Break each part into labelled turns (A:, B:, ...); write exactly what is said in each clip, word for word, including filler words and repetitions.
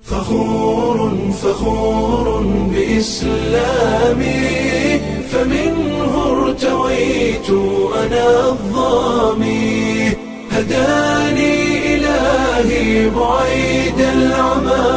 A: فخور فخور بإسلامي فمنه ارتويت أنا الظامي هداني إلهي بعيد العمى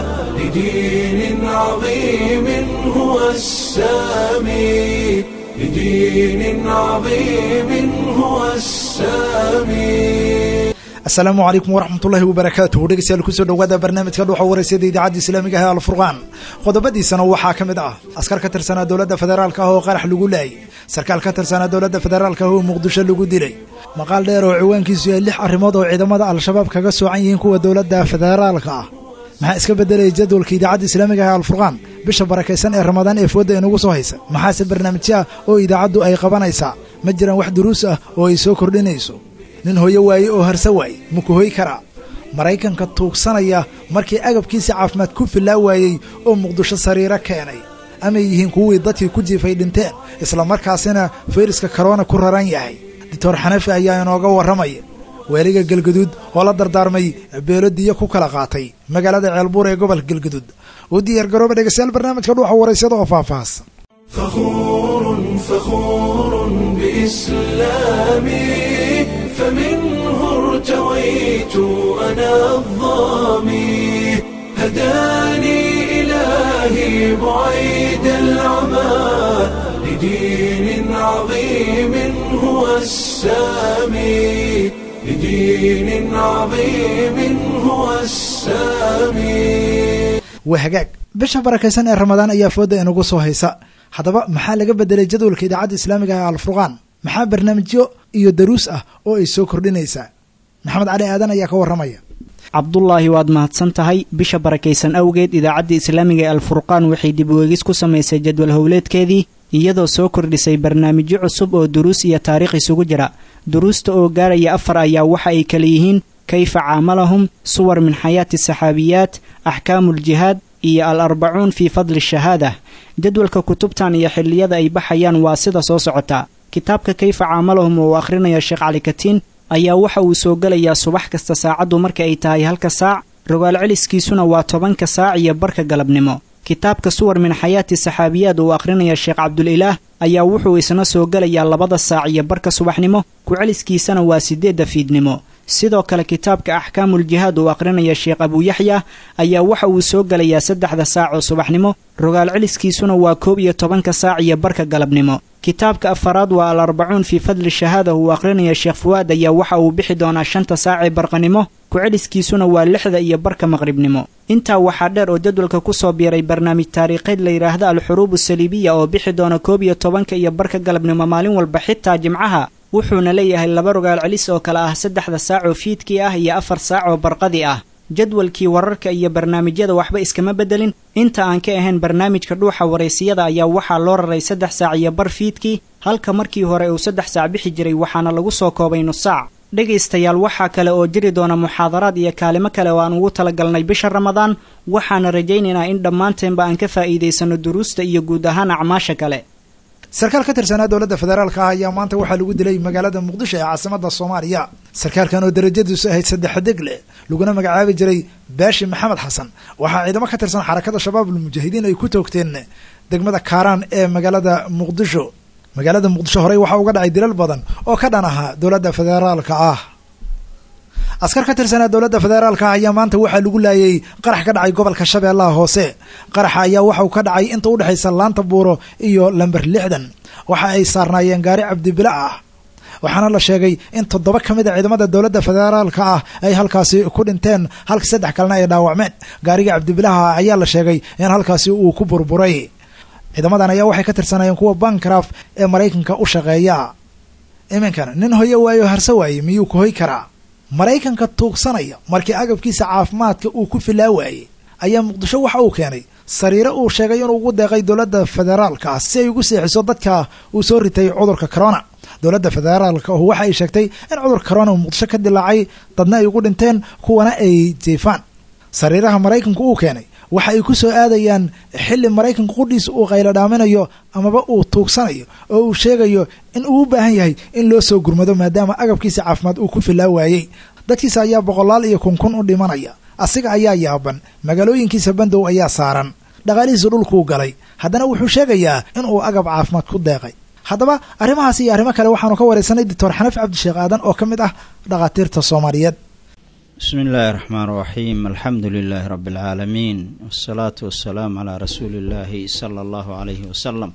A: لدين عظيم هو السامي لدين عظيم هو السامي.
B: asalaamu calaykum waraxmatullaahi wabarakaatuhu dhegeystayaal kusoo dhawaada barnaamijka dhuuxa wareysada idaacadda islaamiga ah ee alfurqaan qodobadiisana waxaa ka mid ah askar ka tirsanaa dowladda federaalka ah oo qarax lagu laayay sarkaal ka tirsanaa dowladda federaalka ah oo muqdisho lagu dilay maqaal dheer oo ciwaankiisu yahay lix arrimood oo ciidamada al-shabaab kaga soocan yihiin kuwa dowladda federaalka ah maxaa iska bedelaya jadwalka idaacadda islaamiga ah ee alfurqaan bisha barakaysan ee ramadaan ee fooda inagu soo haysa maxaase barnaamijya oo idaacaddu ay qabanaysaa ma jiraan wax duruus ah oo ay soo kordhinayso nin hooyo waaye oo harsa waaye ma ku hoy karaa maraykanka tuugsanaya markii agabkiisa caafimaad ku filaa waayey oo muqdisho sariiro keenay amay yihiin kuwii dadkii ku jiifay dhinteen isla markaasina fayraska korona ku raran yahay doctor xanafi ayaa inooga warramaya weeliga galgaduud oo la dardaarmay beelodiyo ku kala qaatay magaalada ceelbuur ee gobolka galgaduud u diyaar garooba dhegeystayaal barnaamijka dhuuxa wareysada oo faahfaahsan.
A: فخور فخور بإسلامي فمنه ارتويت أنا الظامي هداني إلهي بعيد العمى لدين عظيم هو السامي لدين عظيم هو السامي.
B: wahagaag bisha barakaysan ee ramadaan ayaa fooda inagu soo haysa haddaba maxaa laga bedelay jadwalka idaacadda islaamiga ah alfurqaan maxaa barnaamijyo iyo daruus ah oo ay soo kordhinaysaa maxamed cali aadan ayaa ka warramaya.
C: cabdulaahi waad mahadsan tahay. bisha barakaysan awgeed idaacadda islaamiga ee alfurqaan waxay dib ueegis ku samaysay jadwal howleedkeedii iyadoo soo kordhisay barnaamijyo cusub oo duruus iyo taariikh isugu jira. duruusta oo gaaraya afar ayaa waxa ay kala yihiin kayfa caamalahum, suwar min xayaati saxaabiyaat, axkaamuljihaad iyo al arbacuun fii fadli shahaada. jadwalka kutubtan iyo xilliyada ay baxayaan waa sida soo socota. kitaabka kayfa caamalahum oo uu akhrinaya sheekh cali katiin ayaa waxa uu soo gelayaa subax kasta saacaddu marka ay tahay halka saac, rogaal celiskiisuna waa tobanka saac iyo barka galabnimo. kitaabka suwar min xayaati saxaabiyaad uu akhrinaya sheekh cabdulilaah ayaa wuxuu isna soo gelayaa labada saac iyo barka subaxnimo, ku celiskiisana waa siddeedda fiidnimo. sidoo kale kitaabka axkaamuljihaad uu akhrinaya sheekh abuuyaxya ayaa waxa uu soo gelayaa saddexda saac oo subaxnimo, rogaal celiskiisuna waa koob iyo tobanka saac iyo barka galabnimo. kitaabka afaraad waa al arbacuun fii fadli shahaada uu akhrinaya sheekh fuwaad ayaa waxa uu bixi doonaa shanta saac ee barqanimo, ku celiskiisuna waa lixda iyo barka maqribnimo. intaa waxaa dheer oo jadwalka ku soo biiray barnaamij taariikheed la yidhaahda al-xuruub asaliibiya oo bixi doona koob iyo tobanka iyo barka galabnimo maalin walba xitaa jimcaha, wuxuuna leeyahay laba rogaal celis oo kale ah saddexda saac oo fiidkii ah iyo afar saac oo barqadii ah. jadwalkii wararka iyo barnaamijyada waxba iskama bedelin. inta aan ka ahayn barnaamijka dhuuxa wareysiyada ayaa waxaa loo raray saddex saac iyo bar fiidkii, halka markii hore uu saddex saac bixi jiray waxaana lagu soo koobay nus saac. dhegaystayaal waxaa kale oo jiri doona muxaadaraad iyo kaalimo kale oo aan ugu talagalnay bisha ramadaan, waxaana rajaynaynaa in dhammaanteenba aan ka faa'iidaysano duruusta iyo guud ahaan acmaasha kale.
B: sarkaal ka tirsanaa dowladda federaalka ah ayaa maanta waxaa lagu dilay magaalada muqdisho ee caasimada soomaaliya. sarkaalkan oo darajadiisu ahayd saddex deg leh laguna magacaabi jiray baashi maxamed xasan waxaa ciidamo ka tirsan xarakada shabaabul mujaahidiin ay ku toogteen degmada kaaraan ee magaalada muqdisho. magaalada muqdisho horey waxaa uga dhacay dilal badan oo ka dhan ahaa dowladda federaalka ah. askar ka tirsanaa dowladda federaalka ah ayaa maanta waxaa lagu laayay qarax ka dhacay gobolka shabeellaha hoose. qaraxa ayaa waxa uu ka dhacay inta u dhexaysa laanta buuro iyo lamber lixdan. waxa ay saarnaayeen gaari cabdibila ah, waxaana la sheegay in toddoba ka mid a ciidamada dowladda federaalka ah ay halkaasi ku dhinteen halka saddex kalena ay dhaawacmeen. gaariga cabdibilaha ayaa la sheegay in halkaasi uu ku burburay. ciidamadan ayaa waxay ka tirsanaayeen kuwa bankraf ee maraykanka u shaqeeya. iminkana nin hoyo waayo harsa waaye miyuu ku hoy karaa maraykanka tuugsanaya markii agabkiisa caafimaadka uu ku filaa waayey ayaa muqdisho waxa uu keenay sariiro uu sheegay inuu ugu deeqay dowladda federaalka ah si ay ugu seexiso dadka uu soo ritay cudurka corona. dowladda federaalka oh waxa ay sheegtay in cudurka corona uu muqdisho ka dilaacay, dadna ay ugu dhinteen kuwana ay jeefaan. sariiraha maraykanku uu keenay waxa ay ku soo aadayaan xilli maraykanka qudhiisa uu qaylo dhaaminayo amaba uu tuugsanayo oo uu sheegayo in uu u baahan yahay in loo soo gurmado maadaama agabkiisa caafimaad uu ku filaa waayey. dadkiisa ayaa boqolaal iyo kun kun u dhimanaya, asiga ayaa yaaban magaalooyinkiisa bandow ayaa saaran dhaqaalihiisa dhulkuu galay haddana wuxuu sheegayaa inuu agab caafimaad ku deeqay haddaba arrimahaas iyo arrimo kale waxaanu ka waraysanay doctor xanafi cabdisheekh aadan oo ka mid ah dhakhaatiirta soomaaliyeed
D: bismi illaahi raxmaan raxiim alxamdu lilaahi rabbi alcaalamiin wasalaatu wasalaamu calaa rasuuli illaahi sala allahu calayhi wasalam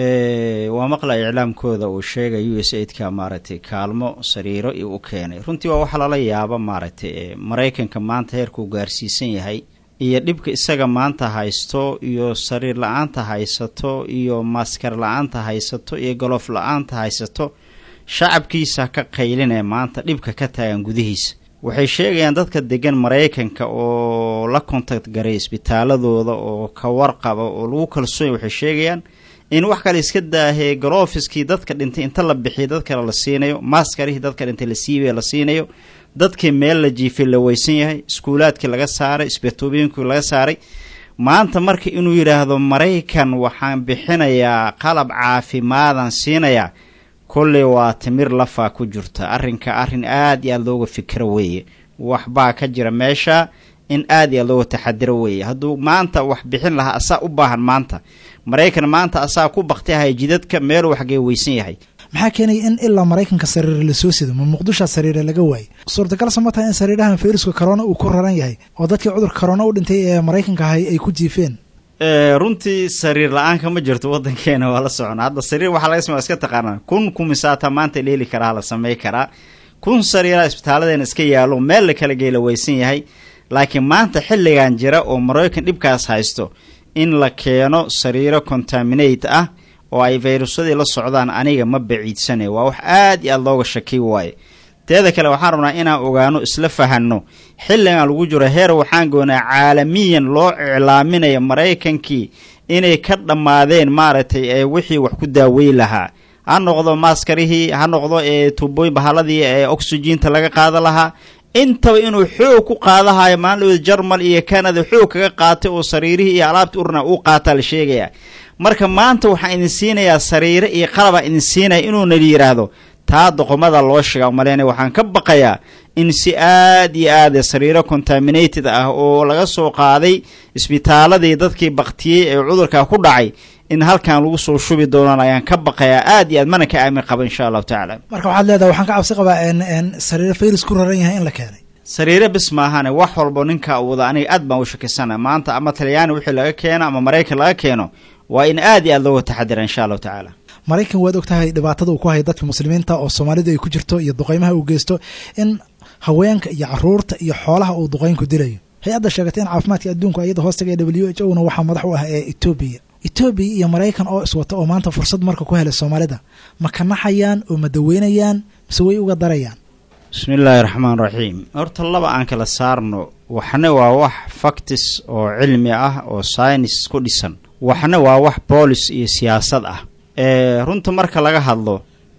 D: waa maqla iclaamkooda uu sheegay u s aidka maaragtay kaalmo sariiro iyo u keenay runtii waa waxa lala yaaba maaragtay maraykanka maanta heerkuu gaarsiisan yahay iyo dhibka isaga maanta haysto iyo sariir la-aanta haysato iyo maaskar la-aanta haysato iyo goloof la-aanta haysato shacabkiisa ka qaylinee maanta dhibka ka taagan gudihiisa waxay sheegayaan dadka degan maraykanka oo la kontact garay isbitaaladooda oo ka warqaba oo lagu kalsoonya waxay sheegayaan in wax kale iska daahee galoofiskii dadka dhintay inta la bixiya dad kale la siinayo maaskarihii dadka dhintay la siibay la siinayo dadkii meel la jiifay la weysan yahay iskuulaadkii laga saaray isbitoobiyinkii laga saaray maanta marka inuu yidhaahdo maraykan waxaan bixinayaa qalab caafimaadan siinayaa kolley waa timir lafaa ku jirta arrinka arrin aad iyo aad looga fikiro weeye waxbaa ka jira meesha in aad iyo aad looga taxadiro weeye hadduu maanta wax bixin lahaa asaa u baahan maanta maraykan maanta asaa ku baktiahay jidadka meeluu waxgee weysan yahay
B: maxaa keenaya in ilaa maraykanka sariire lasoo sido ma muqdishaa sariire laga waayey suurtagal sama tahay in sariirahan fayruska corona uu ku raran yahay oo dadkii cudurka corona u dhintay ee maraykanka ahay ay ku jiifeen
D: runtii sariir la-aanka ma jirto waddankeena waa la socona hadda sariir waxaa laga samey iska taqaanaa kun kumisaata maanta leeli karaa la samey karaa kun sariiraa isbitaaladeena iska yaalo meel la kala geela weysan yahay laakiin maanta xilligan jira oo maraykan dhibkaas haysto in la keeno sariiro contaminate ah oo ay fayrusyadii la socdaan aniga ma baciidsane waa wax aad iyo aad looga shakiy waaye teeda kale waxaan rabnaa inaan ogaano isla fahanno xilligan lagu jiro heer waxaan goonaa caalamiyan loo iclaaminaya maraykankii inay ka dhammaadeen maaragtay ee wixii wax ku daaweyn lahaa ha noqdo maaskarihii ha noqdo ee tuubooyin bahaladii ee oxygiinta laga qaada lahaa intaba inuu xoog ku qaadahayo maalin jarmal iyo canada xoog kaga qaatay oo sariirihii iyo alaabtii urna uu qaataa la sheegaya marka maanta waxaan idin siinayaa sariire iyo qalabaa idin siinaya inuuna yidhaahdo taa doqomada loo sheega umaleynaya waxaan ka baqayaa in si aad iyo aad sariiro contaminated ah oo laga soo qaaday isbitaaladii dadkii baktiyey ee cudurka ku dhacay in halkan lagu soo shubi doonaan ayaan ka baqayaa aad iyo aad mana ka aamin qaba insha allahu tacaala
B: marka waxaad leedahay waxaan ka cabsi qabaa n sariiro fayrus ku raran yahay in la keenay
D: sariire bis maahane wax walbo ninka wada aniga aad baan u shakisana maanta ama talyaani wixii laga keeno ama maraykan laga keeno waa in aad iyo aad looga taxadira insha allahu tacaala
B: maraykan waad og tahay dhibaatada uu ku haya dadka muslimiinta oo soomaalidu ay ku jirto iyo duqaymaha uu geysto in haweenka iyo caruurta iyo xoolaha uu duqaynku dilayo hay-adda sheegatay in caafimaadka adduunku ayada hoostaga ee w h o na waxaa madax u ah ee etoobiya etoobiya iyo maraykan oo iswata oo maanta fursad marka ku helay soomaalida ma kanaxayaan oo ma daweynayaan mise way uga darayaan
D: bismi illaahi raxmaan raxiim horta laba aan kala saarno waxna waa wax factis oo cilmi ah oo science ku dhisan waxna waa wax boolis iyo siyaasad ah runta marka laga hadlo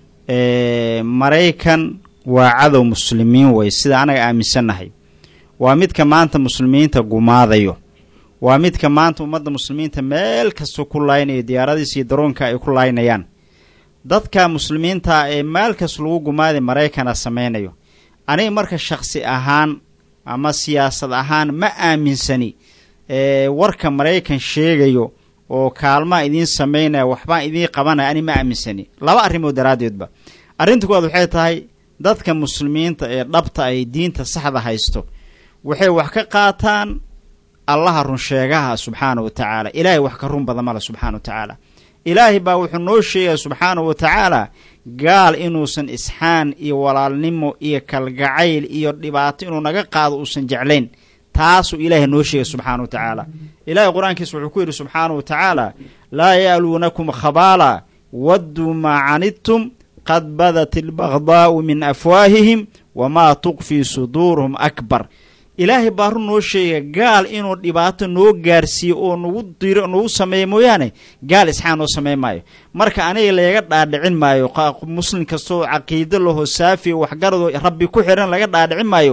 D: maraykan waa cadow muslimiin wey sida anaga aaminsannahay waa midka maanta muslimiinta gumaadayo waa midka maanta ummadda muslimiinta meel kastoo ku laaynayo diyaaradiis iyo daroonka ay ku laaynayaan dadka muslimiinta ee meel kasta lagu gumaaday maraykana samaynayo aniga marka shakhsi ahaan ama siyaasad ahaan ma aaminsani warka maraykan sheegayo oo kaalmaa idiin samaynaya waxbaan idiin qabanaya ani ma aaminsani laba arrimood daraaddeedba arrinta kuwaad waxay tahay dadka muslimiinta ee dhabta ay diinta saxda haysto waxay wax ka qaataan allaha runsheegaha subxaana wa tacaala ilaahay wax ka run badan male subxaana wa tacaala ilaahay baa wuxuu noo sheegaya subxaana wa tacaala gaal inuusan isxaan iyo walaalnimo iyo kalgacayl iyo dhibaato inuu naga qaado uusan jeclayn taasuu ilaahay noo sheegay subxaana wa tacaala ilaahay qur-aankiisa wuxuu ku yidhi subxaana wa tacaala laa ya'luunakum khabaala wadduu maa canidtum qad badat albagdaa'u min afwaahihim wamaa tuqfii suduuruhum akbar ilaahay baa run noo sheega gaal inuu dhibaato noo gaarsiiyo oo nagu diro nagu sameeyo mooyaane gaal isxaan noo samayn maayo marka aniga laga dhaadhicin maayo muslim kastoo caqiido laho saafi waxgaradoo rabbi ku xiran laga dhaadhicin maayo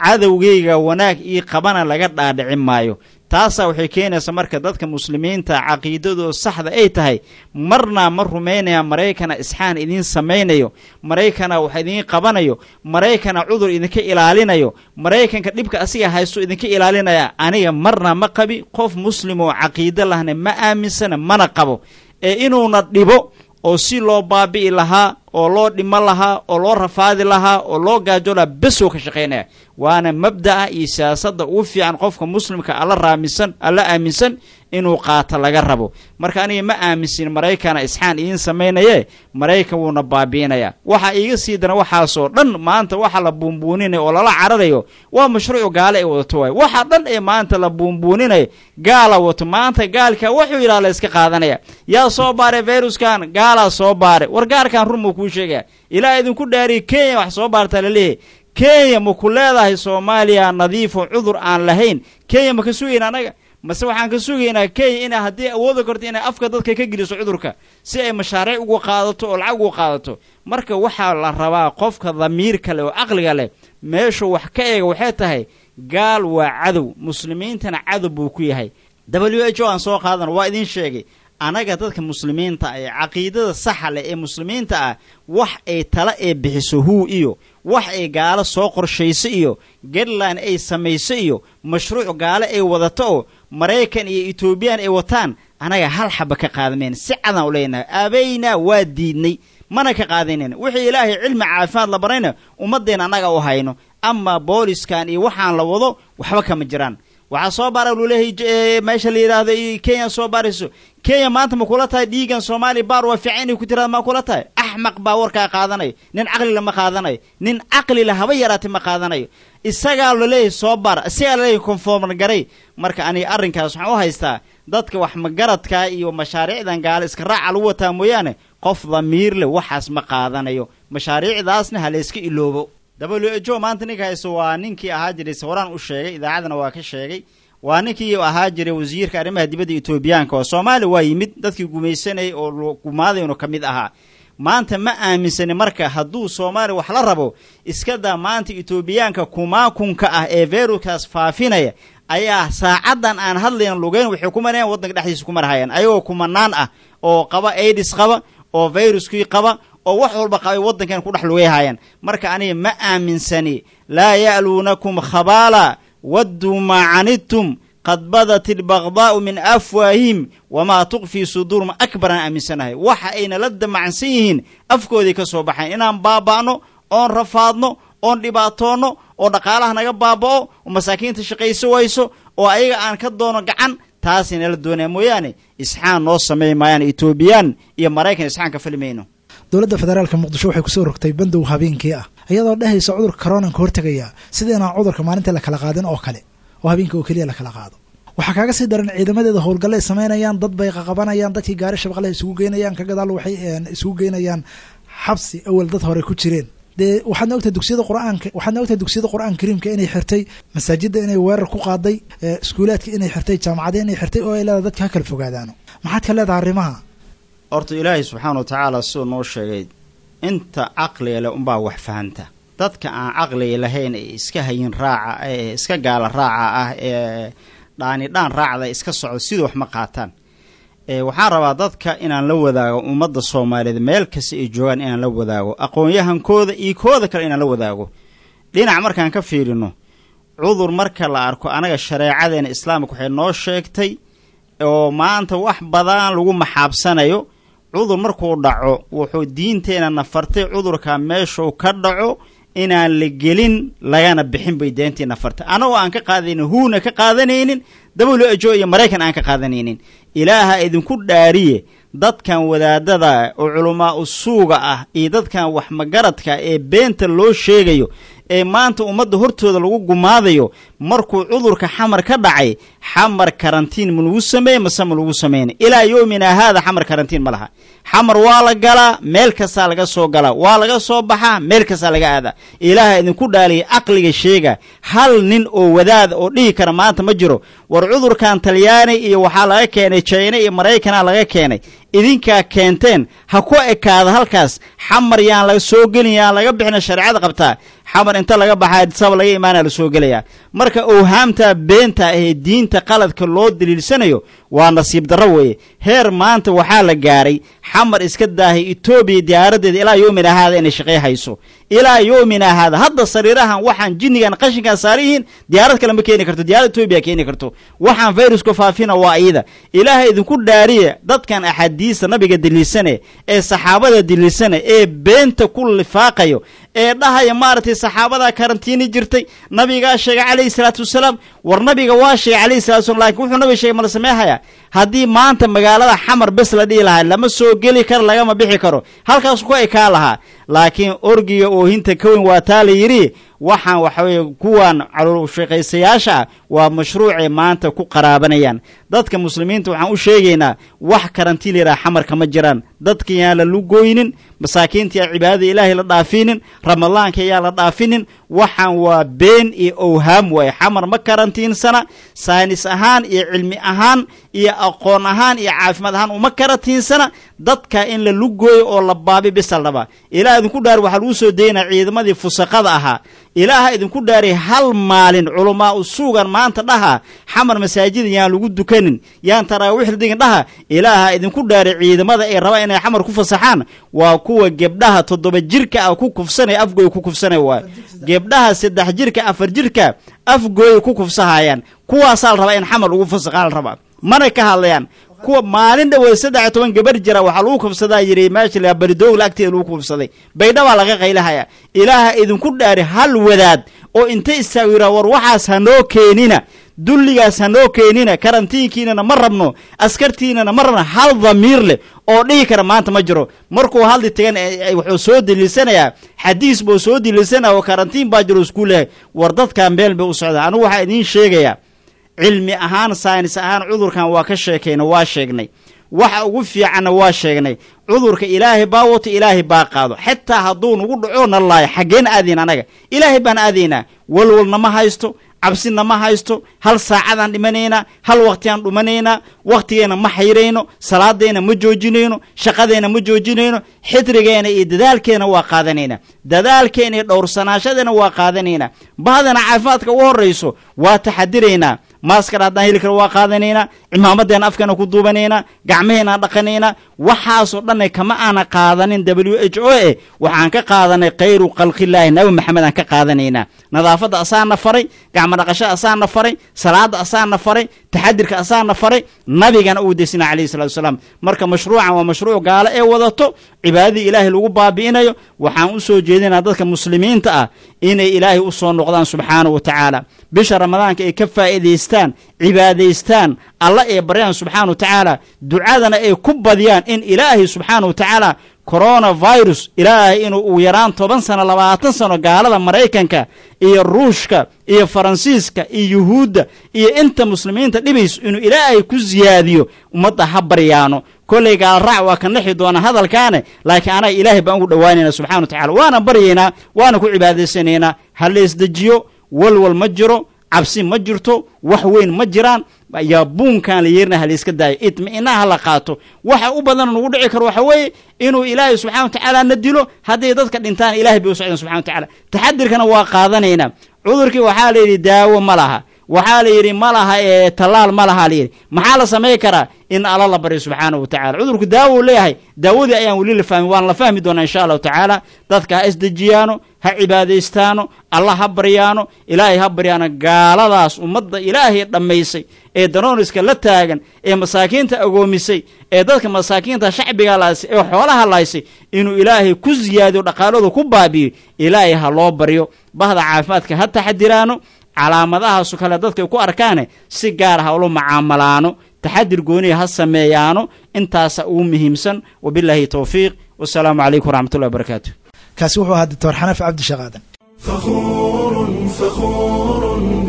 D: cadowgayga wanaag ii qabana laga dhaadhicin maayo. taasaa waxay keenaysaa marka dadka muslimiinta caqiidadooda saxda ay tahay marna ma rumaynaya maraykana isxaan idiin samaynayo, maraykana wax idiin qabanayo, maraykana cudur idinka ilaalinayo, maraykanka dhibka asiga haysto idinka ilaalinaya. aniga marna ma qabi, qof muslim oo caqiido lahna ma aaminsana mana qabo ee inuuna dhibo oo si loo baabi'i lahaa oo loo dhimo lahaa oo loo rafaadi lahaa oo loo gaajo lahaa besoo ka shaqaynaya. waana mabda'a iyo siyaasadda ugu fiican qofka muslimka alla raamisan alla aaminsan inuu qaato laga rabo. marka aniga ma aaminsin maraykana isxaan idiin samaynaye, maraykan wuuna baabi'inaya. waxa iiga sii daran waxaasoo dhan maanta waxa la buunbuuninayo oo lala cararayo waa mashruuc gaale ay wadato waay. waxa dhan ee maanta la buunbuuninayo gaala wato. maanta gaalka wuxuu yidhaha la iska qaadanaya. yaa soo baaray viruskan? gaalaa soo baaray. war gaarkan run muu kuu sheegaya? ilaa idinku dhaariya kenya wax soo baartaa laleeyahay. kenya ma ku leedahay soomaaliya nadiifo cudur aan lahayn? kenya ma ka sugayna anaga? mase waxaan ka sugaynaa kenya inay haddii awooda karto inay afka dadka ka geliso cudurka si ay mashaariic ugu qaadato oo lacag ugu qaadato. marka waxaa la rabaa qofka damiirka leh oo caqliga leh meeshu wax ka eega waxay tahay gaal waa cadow, muslimiintana cadow buu ku yahay. w h o aan soo qaadan waa idin sheegay anaga dadka muslimiinta ee caqiidada saxa leh ee muslimiinta ah wax ay tala ee bixiso huu iyo wax ay gaalo soo qorshayso iyo gadland ay samayso iyo mashruuc gaalo ay wadato oo maraykan iyo etoobiyaan ay wataan anaga hal xaba ka qaadameen. si cadaan u leenahay aabayna waa diidnay mana ka qaadanayna. wixii ilaahay cilmi caafimaad la barayna ummaddeena annaga u hayno. ama booliskan iyo waxaan la wado waxba kama jiraan. waxaa soo baara luleehay meesha la yidhaahdo kenya soo baarayso. kenya maanta ma kula tahay dhiigan soomaali baar waa fiican inay ku tiraada ma kula tahay? axmaq baa warkaa qaadanayo. nin caqli lama qaadanayo. nin caqli la haba yaraatay ma qaadanayo. isagaa laleeyahay soo baar, isagaa laleeyahay conforman garay. marka aniga arrinkaas waxaan u haystaa dadka wax magaradka iyo mashaariicdan gaale iska raaca lagu wataa mooyaane qof damiir leh waxaas ma qaadanayo. mashaariicdaasna ha layska iloobo. w h o maanta ninka hayso waa ninkii ahaa jiray sawiraan u sheegay, idaacadana waa ka sheegay. waa ninkii ahaa jiray wasiirka arrimaha dibadda etoobiyaanka oo soomaaliya waa yimid dadkii gumaysanayay oo gumaadaynu ka mid ahaa. maanta ma aaminsani marka hadduu soomaaliya wax la rabo iska daa maanta etoobiyaanka kumaakunka ah ee viruskaas faafinaya ayaa saacaddan aan hadlayn lugeyn waxay ku marayaan waddanka dhexdiisa ku marhayaan ayagoo kumanaan ah oo qaba aidis qaba oo viruskii qaba oo wax walba qabay waddankan ku dhex lugayhayaan. marka aniga ma aaminsani laa ya'luunakum khabaala wadduu maa canidtum qad badat ilbagdaa'u min afwaahihim wamaa tuqfii suduurum akbar aan aaminsanahay. waxa ayna la damacsan yihiin afkoodii ka soo baxayn inaan baaba'no oon rafaadno oon dhibaatoonno oo dhaqaalaha naga baaba'o oo masaakiinta shaqayso wayso oo ayaga aan ka doono gacan. taasina la doonaya mooyaane isxaan noo samay maayaan etoobiyaan iyo maraykan isxaan ka fali mayno.
B: dowladda federaalka muqdisho waxay kusoo rogtay bandow habeenkii ah iyadoo dhehaysa cudurka coronan ka hortegaya sida inaan cudurka maalinta la kala qaadin oo kale oo habeenkii oo keliya la kala qaado. waxaa kaaga sii daran ciidamadeeda howlgalle ay samaynayaan, dad bay qaqabanayaan, dadkii gaari shabaqlaha isugu geynayaan, ka gadaal waxay isugu geynayaan xabsi awal dad hore ku jireen. dee waxaadna ogtahay dugsiyada qur-aanka waxaadna ogtahay dugsiyada qur-aanka kariimka inay xirtay, masaajidda inay weerar ku qaaday, iskuulaadka inay xirtay, jaamacada inay xirtay oo ay leedahay dadka ha kala fogaadaano. maxaad ka leedahay arrimaha?
D: horta ilaahay subxaana wa tacaala siduu noo sheegay inta caqliga leh unbaa wax fahanta. dadka aan caqliga lahayn ee iska hayin raaca ee iska gaala raaca ah ee dhaani dhaan raacda iska socdo sidii wax ma qaataan. waxaan rabaa dadka inaan la wadaago ummadda soomaaliyeed meel kasta ay joogaan inaan la wadaago aqoon-yahankooda iyo kooda kale inaan la wadaago. dhinac markaan ka fiirino cudur marka la arko anaga shareecadeena islaamka waxay noo sheegtay oo maanta wax badan lagu maxaabsanayo. cudur markuu dhaco wuxuu diinteena nafartay cudurka meeshuu ka dhaco inaan la gelin lagana bixin bay deentii nafartay. anagoo aan ka qaadanaynin huuna ka qaadanaynin w h o iyo maraykan aan ka qaadanaynin. ilaaha idinku dhaariye dadkan wadaadada oo culamaa u suuga ah iyo dadkan wax magaradka ee beenta loo sheegayo ee maanta ummadda hortooda lagu gumaadayo markuu cudurka xamar ka dhacay xamar karantiin ma lagu sameeye mase ma lagu sameynay? ilaa yoomina haada xamar karantiin ma laha. xamar waa la galaa meel kastaa laga soo galaa, waa laga soo baxaa meel kastaa laga aadaa. ilaaha idinku dhaaliya aqliga sheega hal nin oo wadaada oo dhihi kara maanta ma jiro war cudurkan talyaani iyo waxaa laga keenay jina iyo maraykana laga keenay idinkaa keenteen ha ku ekaada halkaas. xamar yaan laga soo gelin yaan laga bixina shareecada qabtaa. xamar inta laga baxaa sabab laga imaanaa la soo gelayaa marka owhaamta beenta ee diinta qaladka loo daliilsanayo waa nasiib darro weeye heer maanta waxaa la gaaray xamar iska daahay etoobiya diyaaradeeda ilaa yoomina haada inay shaqey hayso ilaa yoomina haada hadda sariirahan waxaan jinnigan qashinkan saariyihiin diyaarad kale ma keeni karto diyaarad etoobiya keeni karto waxaan fayruska faafina waa iyada ilaahay idinku dhaariye dadkan axaadiista nabiga daliilsane ee saxaabada daliilsane ee beenta ku lifaaqayo ee dhahaya maaragtay saxaabada karantiini jirtay nabigaa sheegay calayhi salaatu wasalaam war nabiga waa sheegay calayhi salatu wasalam laakiin wuxuu nabiga sheegay mala sameehaya haddii maanta magaalada xamar bes la dhihi lahaa lama soo geli karo lagama bixi karo halkaas ku ekaa lahaa laakiin orgiga oohinta ka weyn waa taa la yidhi waxaan waxa weeye kuwan caloolshaqaysayaasha ah waa mashruucay maanta ku qaraabanayaan dadka muslimiinta waxaan u sheegaynaa wax karantiin yidhaha xamar kama jiraan dadka yaan la lugooynin masaakiinta yaa cibaadada ilaahay la dhaafinin ramadaanka yaa la dhaafinin waxaan waa been iyo owhaam waaye xamar ma karantiinsana saynis ahaan iyo cilmi ahaan iyo aqoon ahaan iyo caafimaad ahaan uma karantiinsana dadka in la lugooyo oo la baabi bisal dhaba ilaah idinku dhaar waxaa lagu soo daynaa ciidamadii fusaqada ahaa ilaaha idinku dhaaray hal maalin culamaa u suugan maanta dhaha xamar masaajida yaan lagu dukanin yaan taraawiix la digin dhaha ilaaha idinku dhaaray ciidamada ay rabaan inay xamar ku fasaxaan waa kuwa gebdhaha toddoba jirka ah ku kufsanay afgooy ku kufsanay waa gebdhaha saddex jirka afar jirka afgooy ku kufsahayaan kuwaasaa la rabaa in xamar lagu fasaxaa la rabaa mana ka hadlayaan kuwa maalin dhaweey saddex iyo toban gabar jira waxaa lagu kufsadaa yidhi meesha la baridoogla agteeda lagu kufsaday baydha baa laga qaylahaya ilaaha idinku dhaari hal wadaad oo inta istaawiraa war waxaas hanoo keenina dulligaas hanoo keenina karantiinkiinana ma rabno askartiinana ma rabno hal damiir leh oo dhihi kara maanta ma jiro markuu hadli tagan wuxuu soo daliilsanayaa xadiis buu soo daliilsanaya oo karantiin baa jiro isku lehay war dadkan beel bay u socdaa anigu waxaa idiin sheegayaa cilmi ahaan saynis ahaan cudurkan waa ka sheekayna waa sheegnay waxa ugu fiicanna waa sheegnay cudurka ilaahay baa wato ilaahay baa qaado xitaa hadduu nagu dhaco na laayo xaggeen aadayn anaga ilaahay baan aadaynaa walwalna ma haysto cabsina ma haysto hal saacadaan dhimanaynaa hal waqtiyaan dhumanaynaa waqtigeena ma xayrayno salaadayna ma joojinayno shaqadeena ma joojinayno xidrigeena iyo dadaalkeena waa qaadanaynaa dadaalkeena iyo dhowrsanaashadeena waa qaadanaynaa bahdana caafimaadka ugu horrayso waa taxadiraynaa maaskar haddaan heli karo waa qaadanaynaa cimaamadeena afkeena ku duubanaynaa gacmaheenaan dhaqanaynaa waxaasoo dhanna kama aana qaadanin w h o e waxaan ka qaadanay khayru khalqillaahi nabi maxamed aan ka qaadanaynaa nadaafadda asaana faray gacmo dhaqashada asaana faray salaada asaana faray taxadirka asaana faray nabigana uu deysina calayhi salatu wasalaam marka mashruucan waa mashruuc gaalo ee wadato cibaadadii ilaahay lagu baabi'inayo waxaan u soo jeedinaa dadka muslimiinta ah inay ilaahay u soo noqdaan subxaanahu wa tacaala bisha ramadaanka ay ka faa'iidaystaan cibaadaystaan alla ee baryaan subxaana wa tacaala ducadana ay ku badiyaan in ilaahay subxaana wa tacaala coronavirus ilaahay inuu ugu yaraan toban sano labaatan sano gaalada maraykanka iyo ruushka iyo faransiiska iyo yuhuudda iyo inta muslimiinta dhibayso inuu ilaahay ku siyaadiyo ummadda ha baryaano kolley gaalraac waa ka naxi doona hadalkaane laakiin anaga ilaahay baan ugu dhowaanaynaa subxana wa tacala waana baryaynaa waana ku cibaadaysanaynaa ha laysdejiyo walwal ma jiro cabsi ma jirto wax weyn ma jiraan yaa buunkaan la yeerina ha layska daayo itmi'inaa ha la qaato waxa u badan nugu dhici karo waxa weeye inuu ilaahay subxana wa tacaala na dilo hadday dadka dhintaan ilaahay bay u socdeen subxana wa tacaala taxadirkana waa qaadanaynaa cudurkii waxaa la yidhi daawo ma laha waxaa la yidhi ma laha ee tallaal ma laha la yidhi maxaa la samay karaa in alla la baryo subxaana wa tacala cudurku daawo u leeyahay daawadii ayaan weli la fahmin waan la fahmi doonaa insha allahu tacaala dadka ha isdejiyaano ha cibaadaystaano alla ha baryaano ilaahay ha baryaano gaaladaas ummadda ilaahay dhammaysay ee danooniska la taagan ee masaakiinta agoomisay ee dadka masaakiinta shacbiga lahaysay ee xoolaha lahaysay inuu ilaahay ku siyaadiyo dhaqaalooda ku baabiyo ilaahay ha loo baryo bahda caafimaadka ha taxadiraano calaamadahaasu kale dadkay ku arkaane si gaar ha ula macaamalaano taxadir gooniya ha sameeyaano intaasa ugu muhiimsan wabilaahi towfiiq wasalaamu calaykum waraxmatullahi wabarakaatu
B: kaasi wuxuu ahaa doctor xanafi cabdi shaqaadan
A: فخور فخور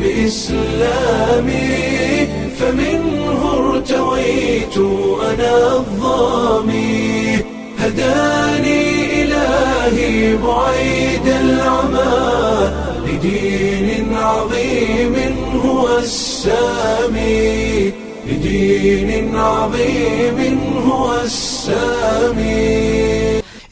A: بإسلامي فمنه ارتويت أنا الظامي هداني إلهي بعيد العمى لدين عظيم هو السامي لدين عظيم هو السامي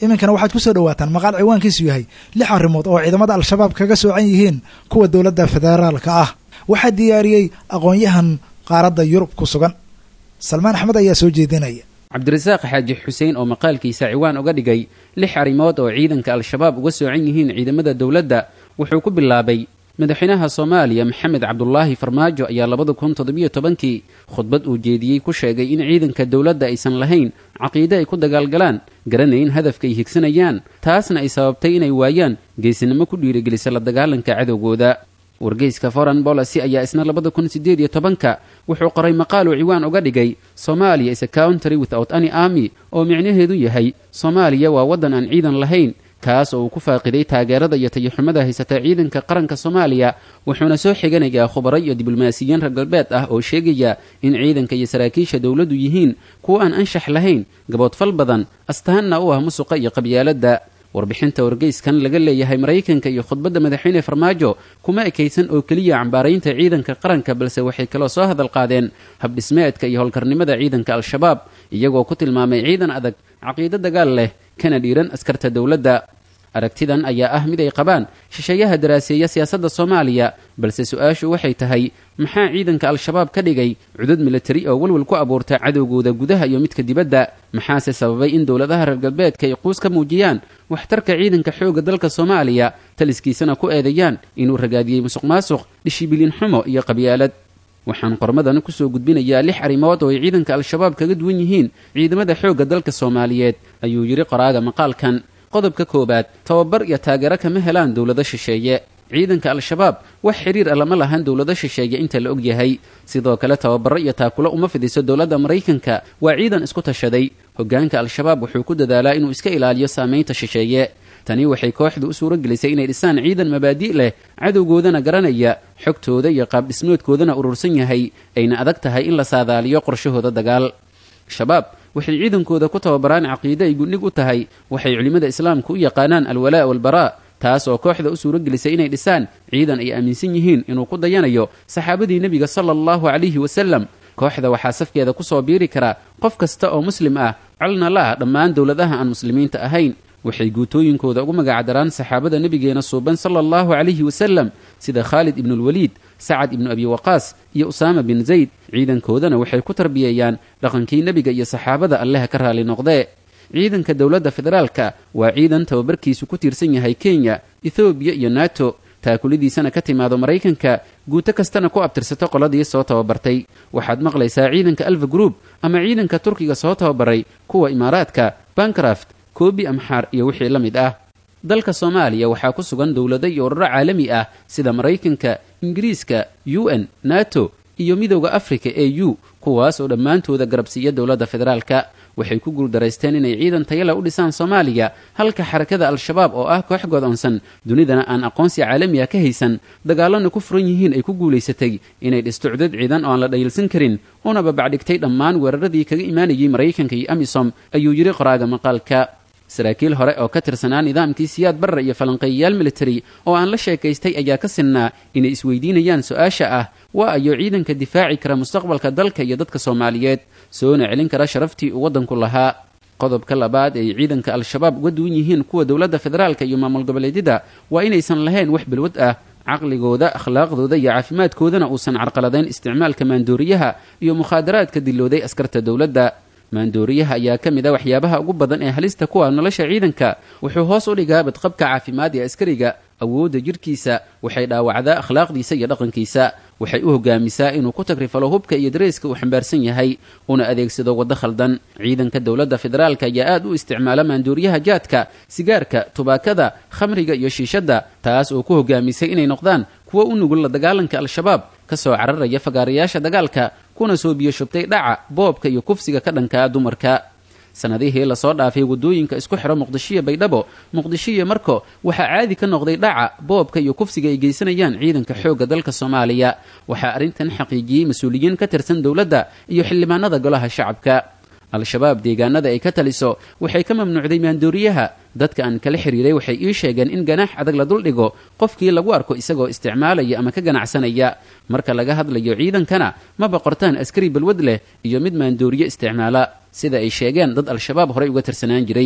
B: iminkana waxaad ku soo dhowaataan maqaal ciwaankiisu yahay lix arrimood oo ciidamada al-shabaab kaga soocan yihiin kuwa dowladda federaalka ah waxaa diyaariyey aqoon-yahan qaaradda yurub ku sugan salmaan axmed ayaa soo jeedinaya
E: cabdirasaaq xaaji xuseen oo maqaalkiisa ciwaan uga dhigay lix arrimood oo ciidanka al-shabaab uga soocan yihiin ciidamada dowladda wuxuu ku bilaabay madaxweynaha soomaaliya maxamed cabdulaahi farmaajo ayaa labada kun toddobiyo tobankii khudbad uu jeediyey ku sheegay in ciidanka dowladda aysan lahayn caqiide ay ku dagaalgalaan garanayn hadafka ay higsanayaan taasna ay sababtay inay waayaan geesinimo ku dhiirigelisa la dagaalanka cadowgooda wargeyska foreign policy ayaa isna labada kun siddeed iyo tobanka wuxuu qoray maqaaluu ciwaan uga dhigay soomaaliya is a country without any army oo micnaheedu yahay soomaaliya waa waddan aan ciidan lahayn kaas oo uu ku faaqiday taageerada iyo tayaxumada haysata ciidanka qaranka soomaaliya wuxuuna soo xiganayaa khubaro iyo diblomaasiyiin reer galbeed ah oo sheegaya in ciidanka iyo saraakiisha dowladdu yihiin kuwa aan anshax lahayn gaboodfal badan astaanna u ah musuqa iyo qabyaaladda warbixinta wargeyskan laga leeyahay maraykanka iyo khudbadda madaxweyne farmaajo kuma ekaysan oo keliya cambaaraynta ciidanka qaranka balse waxay kaloo soo hadal qaadeen habdhismeedka iyo howlkarnimada ciidanka al-shabaab iyagoo ku tilmaamay ciidan adag caqiido dagaal leh kana dhiiran askarta dowladda aragtidan ayaa ah mid ay qabaan shisheeyaha daraaseeya siyaasadda soomaaliya balse su-aashu waxay tahay maxaa ciidanka al-shabaab ka dhigay cudud militari oo walwal ku abuurta cadowgooda gudaha iyo midka dibadda maxaase sababay in dowladaha reer galbeedka ay quus ka muujiyaan waxtarka ciidanka xoogga dalka soomaaliya taliskiisana ku eedeeyaan inuu ragaadiyey musuq maasuq dhishibilin xumo iyo qabyaalad waxaan qormadan ku soo gudbinayaa lix arrimood oo ay ciidanka al-shabaab kaga duwan yihiin ciidamada xoogga dalka soomaaliyeed ayuu yidhi qoraaga maqaalkan qodobka koowaad tababar iyo taageero kama helaan dowlado shisheeye ciidanka al-shabaab wax xiriir ah lama lahan dowlado shisheeye inta la og yahay sidoo kale tababaro iyo taakulo uma fidiso dowladda maraykanka waa ciidan isku tashaday hoggaanka al-shabaab wuxuu ku dadaalaa inuu iska ilaaliyo saamaynta shisheeye tani waxay kooxdu u suuro gelisay inay dhisaan ciidan mabaadi' leh cadowgoodana garanaya xogtooda iyo qaabdhismoodkoodana urursan yahay ayna adag tahay in la saadaaliyo qorshahooda dagaal shabaab waxay ciidankooda ku tababaraan caqiide ay gundhig u tahay waxay culimmada islaamku u yaqaanaan alwalaa' walbaraa taas oo kooxda u suuro gelisay inay dhisaan ciidan ay aaminsan yihiin inuu ku dayanayo saxaabadii nebiga sala allahu calayhi wasalam kooxda waxaa safkeeda ku soo biiri karaa qof kasta oo muslim ah colna la ah dhammaan dowladaha aan muslimiinta ahayn waxay guutooyinkooda ugu magacdaraan saxaabada nebigeena suuban sala allahu calayhi wasalam sida khaalid ibnuulwaliid sacad ibnu abi waqaas iyo usaama bin zayd ciidankoodana waxay ku tarbiyeeyaan dhaqankii nebiga iyo saxaabada alleha ka raali noqdee ciidanka dowladda federaalka waa ciidan tababarkiisu ku tiirsan yahay kenya ethoobiya iyo nato taakulidiisana ka timaado maraykanka guuto kastana ku abtirsato qoladii soo tababartay waxaad maqlaysaa ciidanka alfa group ama ciidanka turkiga soo tababaray kuwa imaaraadka bancraft koobi amxaar iyo wixii la mid ah dalka soomaaliya waxaa ku sugan dowlado iyo ururo caalami ah sida maraykanka ingiriiska u n nato iyo midowda afrika e u kuwaas oo dhammaantooda garabsiiya dowladda federaalka waxay ku guuldaraysteen inay ciidan tayala u dhisaan soomaaliya halka xarakada al-shabaab oo ah koox godoonsan dunidana aan aqoonsi caalamiya ka haysan dagaalana ku furan yihiin ay ku guulaysatay inay dhisto cudad ciidan oo aan la dhayilsan karin una babacdhigtay dhammaan weeraradii kaga imaanayay maraykanka iyo amisom ayuu yidhi qoraaga maqaalka saraakiil hore oo ka tirsanaa nidaamkii siyaad barre iyo falanqeeyayaal militari oo aan la sheekaystay ayaa ka sinnaa inay isweydiinayaan su-aasha ah waa ayo ciidanka difaaci kara mustaqbalka dalka iyo dadka soomaaliyeed soona celin kara sharaftii uu waddanku lahaa qodobka labaad ay ciidanka al-shabaab uga duwan yihiin kuwa dowladda federaalka iyo maamul goboleedyada waa inaysan lahayn wax balwad ah caqligooda akhlaaqdooda iyo caafimaadkoodana uusan carqaladayn isticmaalka maandooriyaha iyo mukhaadaraadka dilooday askarta dowladda maandooriyaha ayaa ka mid a waxyaabaha ugu badan ee halista kuwa nolosha ciidanka wuxuu hoos u dhigaa badqabka caafimaad ee askariga awoodda jidhkiisa waxay dhaawacdaa akhlaaqdiisa iyo dhaqankiisa waxay u hogaamisaa inuu ku tagrifalo hubka iyo dareyska uu xambaarsan yahay una adeegsado waddo khaldan ciidanka dowladda federaalka ayaa aad u isticmaala maandooriyaha jaadka sigaarka tubaakada khamriga iyo shiishadda taas oo ku hogaamisay inay noqdaan kuwo u nugul la dagaalanka al-shabaab ka soo cararaya fagaarayaasha dagaalka kuna soo biyo shubtay dhaca boobka iyo kufsiga ka dhankaa dumarka sanadihii lasoo dhaafay waddooyinka isku xidho muqdishoiyo baydhabo muqdishoiyo marko waxaa caadi ka noqday dhaca boobka iyo kufsiga ay geysanayaan ciidanka xoogga dalka soomaaliya waxaa arrintan xaqiijiyey mas-uuliyiin ka tirsan dowladda iyo xildhibaanada golaha shacabka al-shabaab deegaanada ay ka taliso waxay ka mamnuucday maandooriyaha dadka aan kala xiriiray waxay ii sheegeen in ganaax adag la duldhigo qofkii lagu arko isagoo isticmaalaya ama ka ganacsanaya marka laga hadlayo ciidankana ma boqortaan askari balwad leh iyo mid maandooriye isticmaala sida ay sheegeen dad al-shabaab horey uga tirsanaan jiray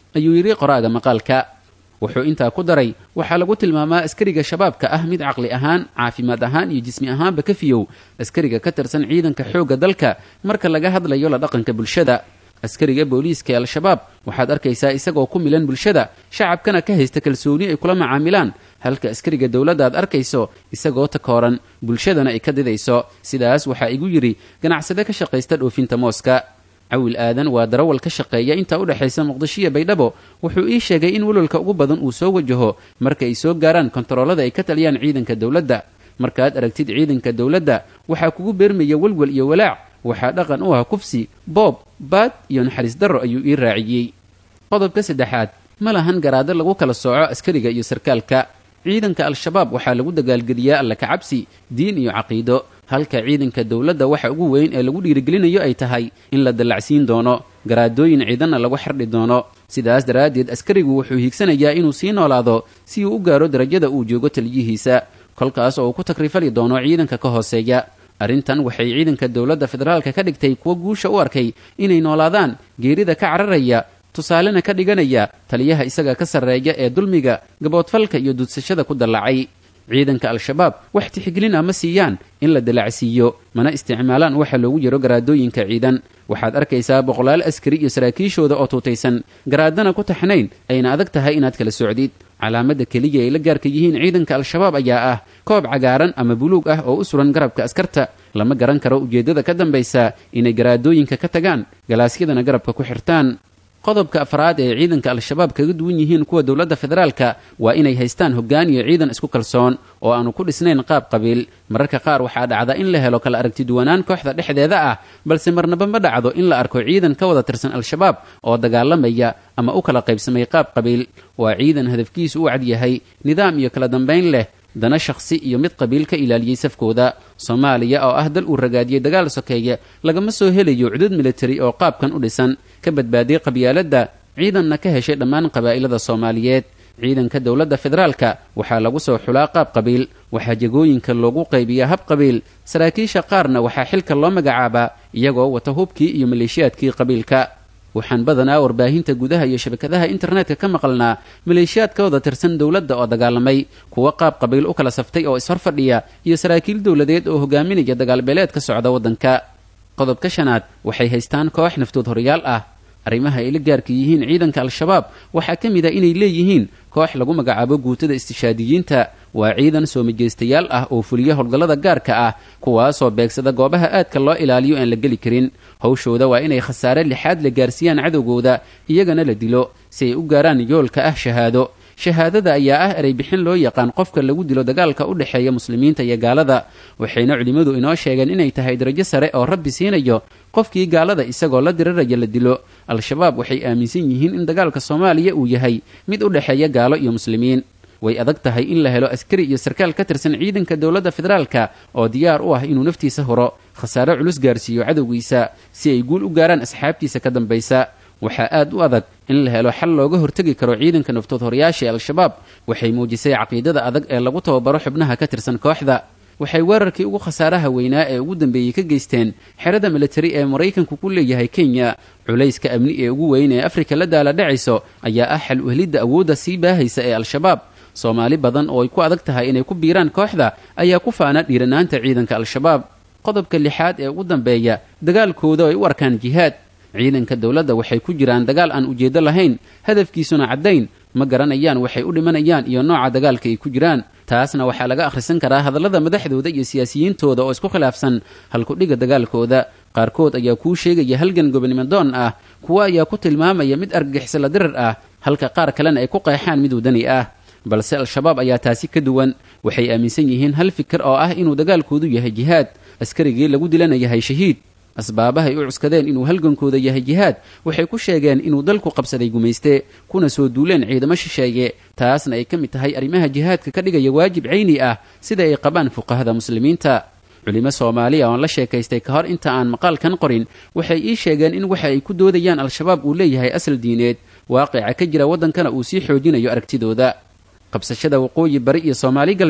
E: ayuu yidhi qoraaga maqaalka. wuxuu intaa ku daray waxaa lagu tilmaamaa askariga shabaabka ah mid caqli ahaan caafimaad ahaan iyo jismi ahaanba ka fiyow askariga ka tirsan ciidanka xoogga dalka marka laga hadlayo la dhaqanka bulshada. askariga booliiska ee al-shabaab waxaad arkaysaa isagoo ku milan bulshada shacabkana ka haysta kalsooni ay kula macaamilaan, halka askariga dowladda aad arkayso isagoo takooran bulshadana ay ka didayso. sidaas waxaa igu yidhi ganacsade ka shaqaysta dhoofinta mooska. cawil aadan waa darawal ka shaqeeya inta u dhexaysa muqdisho iyo baydhabo. wuxuu ii sheegay in walwalka ugu badan uu soo wajaho marka ay soo gaaraan kontaroolada ay ka taliyaan ciidanka dowladda. markaad aragtid ciidanka dowladda waxaa kugu beermaya walwal iyo walaac. waxaa dhaqan u ah kufsi, boob, baad iyo naxariis darro, ayuu ii raaciyey. qodobka saddexaad, ma lahan garaado lagu kala sooco askariga iyo sarkaalka. ciidanka al-shabaab waxaa lagu dagaalgeliyaa alla kacabsi, diin iyo caqiido, halka ciidanka dowladda waxa ugu weyn ee lagu dhiirigelinayo ay tahay in la dallacsiin doono, garaadooyin ciidanna lagu xardhi doono. sidaas daraaddeed askarigu wuxuu hiigsanayaa inuu sii noolaado si uu u gaaro darajada uu joogo taliyihiisa, kolkaas oo uu ku takrifali doono ciidanka ka hooseeya. arrintan waxay ciidanka dowladda federaalka ka dhigtay kuwa guusha u arkay inay noolaadaan, geerida ka cararaya, tusaalena ka dhiganaya taliyaha isaga ka sarreeya ee dulmiga, gaboodfalka iyo dudsashada ku dallacay. ciidanka al-shabaab wax tixgelin ah ma siiyaan in la dalacsiiyo, mana isticmaalaan waxa loogu yaro garaadooyinka ciidan. waxaad arkaysaa boqolaal askari iyo saraakiishooda oo tuutaysan, garaadana ku taxnayn, ayna adag tahay inaad kala socdid. calaamada keliya ay la gaarka yihiin ciidanka al-shabaab ayaa ah koob cagaaran ama buluug ah oo u suran garabka askarta. lama garan karo ujeeddada ka dambaysa inay garaadooyinka ka tagaan, galaasyadana garabka ku xirtaan. qodobka afraad ee ciidanka al-shabaab kaga duwan yihiin kuwa dowladda federaalka waa inay haystaan hoggaan iyo ciidan isku kalsoon oo aanu ku dhisnayn qaab qabiil. mararka qaar waxaa dhacda in la helo kala aragtiduwanaan kooxda dhexdeeda ah, balse marnaba ma dhacdo in la arko ciidan ka wada tirsan al-shabaab oo dagaalamaya ama u kala qaybsamay qaab qabiil. waa ciidan hadafkiisu u cad yahay, nidaam iyo kala dambayn leh, dana shakhsi iyo mid qabiil ka ilaaliyey safkooda. soomaaliya oo ah dal uu ragaadiyey dagaal sokeeye lagama soo helayo cudud militari oo qaabkan u dhisan, ka badbaadiyey qabyaaladda, ciidanna ka heshay dhammaan qabaa'ilada soomaaliyeed. ciidanka dowladda federaalka waxaa lagu soo xulaa qaab qabiil, waxaa jagooyinka loogu qaybiyaa hab qabiil, saraakiisha qaarna waxaa xilka loo magacaabaa iyagoo wata hubkii iyo maleeshiyaadkii qabiilka. waxaan badanaa warbaahinta gudaha iyo shabakadaha internetka ka maqalnaa maleeshiyaad ka wada tirsan dowladda oo dagaalamay, kuwa qaab qabiil u kala saftay oo ishor fadhiya, iyo saraakiil dowladeed oo hogaaminaya dagaalbeeleed ka socda waddanka. qodobka shanaad, waxay haystaan koox naftood horyaal ah. arrimaha ay la gaarka yihiin ciidanka al-shabaab waxaa ka mid a inay leeyihiin koox lagu magacaabo guutada istishaadiyiinta. waa ciidan soo majeystayaal ah oo fuliya howlgallada gaarka ah, kuwaasoo beegsada goobaha aadka loo ilaaliyo aan la geli karin. hawshooda waa inay khasaare lixaad la gaarsiiyaan cadowgooda, iyagana la dilo si ay u gaaraan yoolka ah shahaado. shahaadada ayaa ah erey bixin loo yaqaan qofka lagu dilo dagaalka u dhexeeya muslimiinta iyo gaalada. waxayna culimmadu inoo sheegeen inay tahay darajo sare oo rabbi siinayo qofkii gaalada isagoo la diriraya la dilo. al-shabaab waxay aaminsan yihiin in dagaalka soomaaliya uu yahay mid u dhexeeya gaalo iyo muslimiin. way adag tahay in la helo askari iyo sarkaal ka tirsan ciidanka dowladda federaalka oo diyaar u ah inuu naftiisa huro, khasaare culus gaarsiiyo cadowgiisa si ay guul u gaaraan asxaabtiisa ka dambaysa. waxaa aad u adag in la helo xal looga hortegi karo ciidanka naftood horayaasha ee al-shabaab. waxay muujisay caqiidada adag ee lagu tababaro xubnaha ka tirsan kooxda. waxay weerarkii ugu khasaaraha weynaa ee ugu dambeeyey ka geysteen xerada militari ee maraykanku ku leeyahay kenya. culayska amni ee ugu weyn ee afrika la daala dhacayso ayaa ah xal uhelidda awoodda sii baahaysa ee al-shabaab. soomaali badan oo ay ku adag tahay inay ku biiraan kooxda ayaa ku faana dhiiranaanta ciidanka al-shabaab. qodobka lixaad ee ugu dambeeya, dagaalkooda ay u arkaan jihaad. ciidanka dowladda waxay ku jiraan dagaal aan ujeeddo lahayn, hadafkiisuna caddayn, ma garanayaan waxay u dhimanayaan iyo nooca dagaalka ay ku jiraan. taasna waxaa laga akhrisan karaa hadallada madaxdooda iyo siyaasiyiintooda oo isku khilaafsan halkudhiga dagaalkooda. qaarkood ayaa kuu sheegaya halgan gobonimo doon ah, kuwa ayaa ku tilmaamaya mid argagixisala dirar ah, halka qaar kalena ay ku qeexaan mid wadani ah. balse al-shabaab ayaa taasi ka duwan. waxay aaminsan yihiin hal fikir oo ah inuu dagaalkoodu yahay jihaad, askarigii lagu dilana yahay shahiid. asbaabahay u cuskadeen inuu halgankooda yahay jihaad waxay ku sheegeen inuu dalku qabsaday gumayste, kuna soo duuleen ciidamo shisheeye. taasna ay ka mid tahay arrimaha jihaadka ka dhigaya waajib cayni ah sida ay qabaan fuqahada muslimiinta. culimo soomaaliya oon la sheekaystay ka hor inta aan maqaalkan qorin waxay ii sheegeen in waxa ay ku doodayaan al-shabaab uu leeyahay asal diineed, waaqica ka jira waddankana uu sii xoojinayo aragtidooda. qabsashada waqooyi bari iyo soomaali galbeed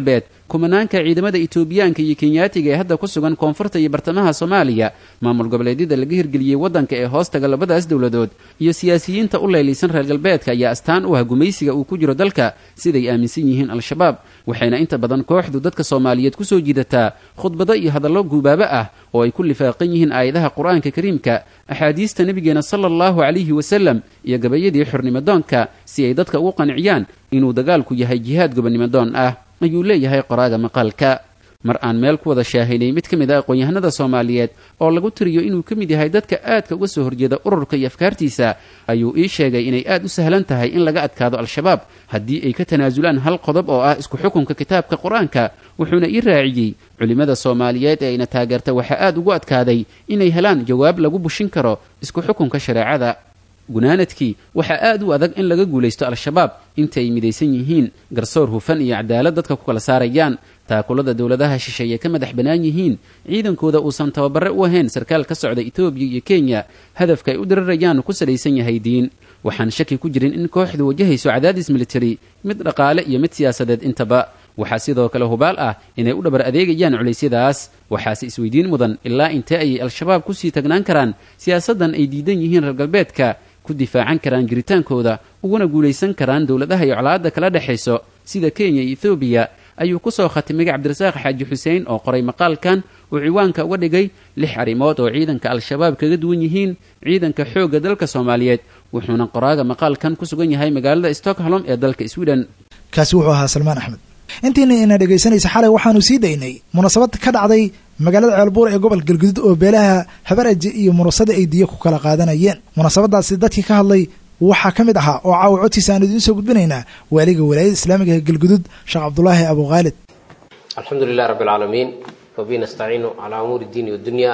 E: kumanaanka ciidamada etoobiyaanka iyo kenyaatiga ee hadda ku sugan koonfurta iyo bartamaha soomaaliya maamul goboleedyada laga hirgeliyey waddanka ee hoostaga labadaas dowladood iyo siyaasiyiinta u leelaysan reer galbeedka ayaa astaan u ah gumaysiga uu ku jiro dalka siday aaminsan yihiin al-shabaab waxayna inta badan kooxdu dadka soomaaliyeed ku soo jiidataa khudbado iyo hadallo guubaabo ah oo ay ku lifaaqan yihiin aayadaha qur-aanka kariimka axaadiista nebigeena sala allahu calayhi wasalam iyo gabayadii xornimadoonka si ay dadka ugu qanciyaan inuu dagaalku yahay jihaad gobonnimadoon ah ayuu leeyahay qoraaga maqaalka mar aan meel ku wada shaahaynay mid ka mid ah aqoon-yahanada soomaaliyeed oo lagu tiriyo inuu ka mid yahay dadka aadka uga soo horjeeda ururka iyo afkaartiisa ayuu ii sheegay inay aad u sahlan tahay in laga adkaado al-shabaab haddii ay ka tanaasulaan hal qodob oo ah isku xukunka kitaabka qur-aanka wuxuuna ii raaciyey culimmada soomaaliyeed ee ayna taageerta waxaa aad ugu adkaaday inay helaan jawaab lagu bushin karo isku xukunka shareecada gunaanadkii waxaa aad u adag in laga guulaysto al-shabaab inta ay midaysan yihiin garsoor hufan iyo cadaalad dadka ku kala saarayaan taakulada dowladaha shisheeye ka madax bannaan yihiin ciidankooda uusan tababare u ahayn sarkaal ka socda etoobiya iyo kenya hadafka ay u dirarayaan ku salaysan yahay diin waxaan shaki ku jirin in kooxdu wajahayso cadaadis military mid dhaqaale iyo mid siyaasadeed intaba waxaa sidoo kale hubaal ah inay u dhabar adeegayaan culaysyadaas waxaase isweydiin mudan ilaa intee ayay al-shabaab kusii tagnaan karaan siyaasaddan ay diidan yihiin reer galbeedka ku difaacan karaan jiritaankooda uguna guulaysan karaan dowladaha iyo colaadda kala dhexayso sida kenya iyo ethoobiya ayuu ku soo khatimay cabdirasaaq xaaji xuseen oo qoray maqaalkan uu ciwaanka uga dhigay lix arrimood oo ciidanka al-shabaab kaga duwan yihiin ciidanka xoogga dalka soomaaliyeed wuxuuna qoraaga maqaalkan ku sugan yahay magaalada stockholm ee dalka sweden
B: kaasi wuxuu ahaa salmaan axmed intiina ina dhegaysanaysa xalay waxaanu sii daynay munaasabad ka dhacday magaalada ceelbuur ee gobolka galguduud oo beelaha habaraji iyo murasada ay diyo ku kala qaadanayeen munaasabadaasi dadkii ka hadlay waxaa ka mid ahaa oo caawa codkiisa aan idiin soo gudbinaynaa waaliga walaayada islaamiga ee galguduud sheekh cabdulaahi abu khaalid
F: alxamdu lilah rabbi alcaalamiin wabihi nastaciinu calaa umuuri iddiini waddunyaa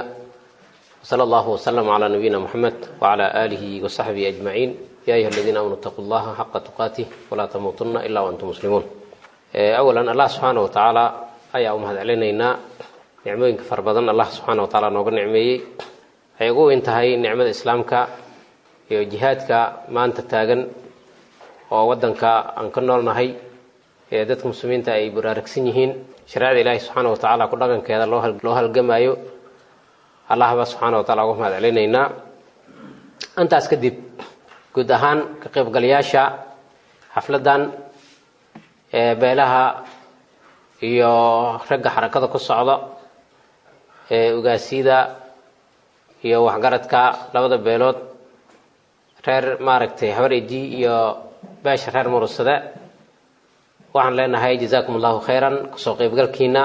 F: wsala allahu wasalam calaa nabiyina moxamed wacalaa aalihi wasaxbihi ajmaciin yaa ayuha aladiina aamanu itaquu llaha xaqa tuqaatih walaa tamuutunna ilaa waantum muslimuun awalan allah subxaana wa tacaala ayaa u mahad celinaynaa nicmooyinka fara badan allah subxaana wa tacaala nooga nicmeeyey ay ugu weyn tahay nicmada islaamka iyo jihaadka maanta taagan oo waddanka aan ka noolnahay ee dadka muslimiinta ay baraarugsan yihiin shareecada ilaahi subxaana wa tacaala ku dhaqankeeda loo halgamaayo allahba subxaana wa tacala uga mahad celinaynaa intaas kadib guud ahaan ka qaybgalayaasha xafladdan beelaha iyo ragga xarakada ku socda ee ugaasida iyo waxgaradka labada beelood reer maaragtay habareji iyo beesha reer murusade waxaan leenahay jazaakum allahu khayran kasoo qaybgalkiina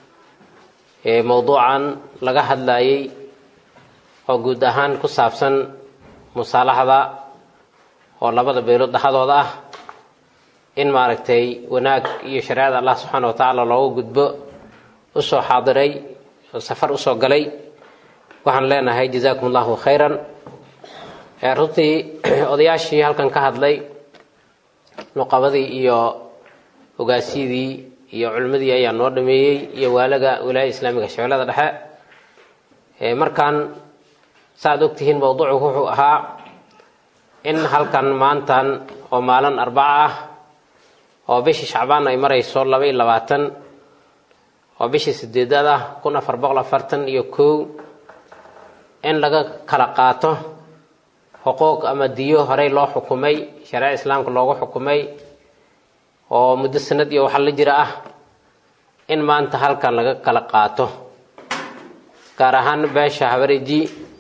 F: ee mowduucan laga hadlayay oo guud ahaan ku saabsan musaalaxada oo labada beelood dhexdooda ah in maaragtay wanaag iyo shareecada allah subxaana wa tacaala looga gudbo usoo xaadiray oo safar usoo galay waxaan leenahay jazaakum allahu khayran runtii odayaashii halkan ka hadlay nuqabadii iyo ogaasyadii iyo culimmadii ayaa noo dhameeyey iyo waalaga wilaayada islaamiga shabeellada dhexe markaan saaad ogtihiin mowduucu wuxuu ahaa in halkan maantan oo maalin arbaca ah oo bishii shacbaan ay marayso laba iyo labaatan oo bishii sideedaad ah kun afar boqol afartan iyo kow in laga kala qaato xuquuq ama diyo horey loo xukumay shareeca islaamka loogu xukumay oo muddo sanad iyo waxa la jira ah in maanta halkan laga kala qaato gaar ahaan beesha habareji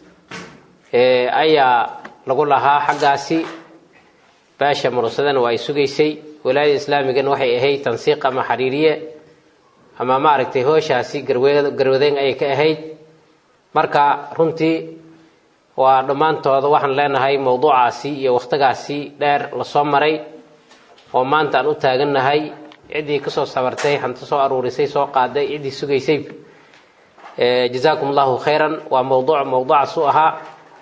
F: ee ayaa lagu lahaa xaggaasi beesha murusadana waa ay sugaysay wilaayada islaamigana waxay ahayd tansiiq ama xariiriye ama maaragtay hooshaasi garwadeyn ayay ka ahayd marka runtii waa dhammaantooda waxaan leenahay mowduucaasi iyo wakhtigaasi dheer lasoo maray oo maanta aan u taagannahay ciddii kasoo sabartay hanti soo aruurisay soo qaaday ciddii sugaysay jazaakum allahu khayran waa mowduuc mowduucaas u ahaa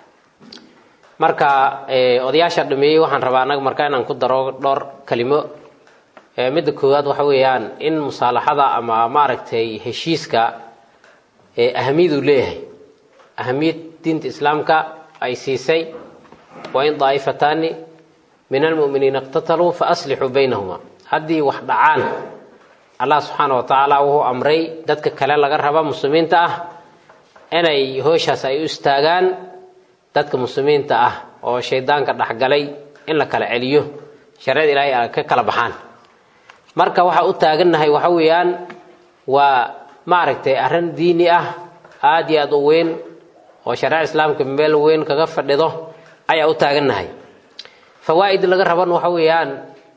F: marka odayaasha dhameeyey waxaan rabaa anaga marka inaan ku daro dhowr kalimo midda koowaad waxa weeyaan in musaalaxada ama maaragtay heshiiska ahamiyad uu leeyahay ahamiyad diinta islaamka ay siisay waa in daa'ifataani min almu'miniina iqtataluu fa aslixuu baynahuma haddii wax dhacaan allah subxaana wa tacaala wuxuu amray dadka kale laga raba muslimiinta ah inay hooshaas ay u istaagaan dadka muslimiinta ah oo shaydaanka dhexgalay in la kala celiyo shareecada ilaahay ay ka kala baxaan marka waxa u taagannahay waxa weeyaan waa maaragtay arrin diini ah aad iyo aad u weyn oo shareecada islaamka meel weyn kaga fadhido ayaa u taagannahay fawaa'id laga raban waxa weeyaan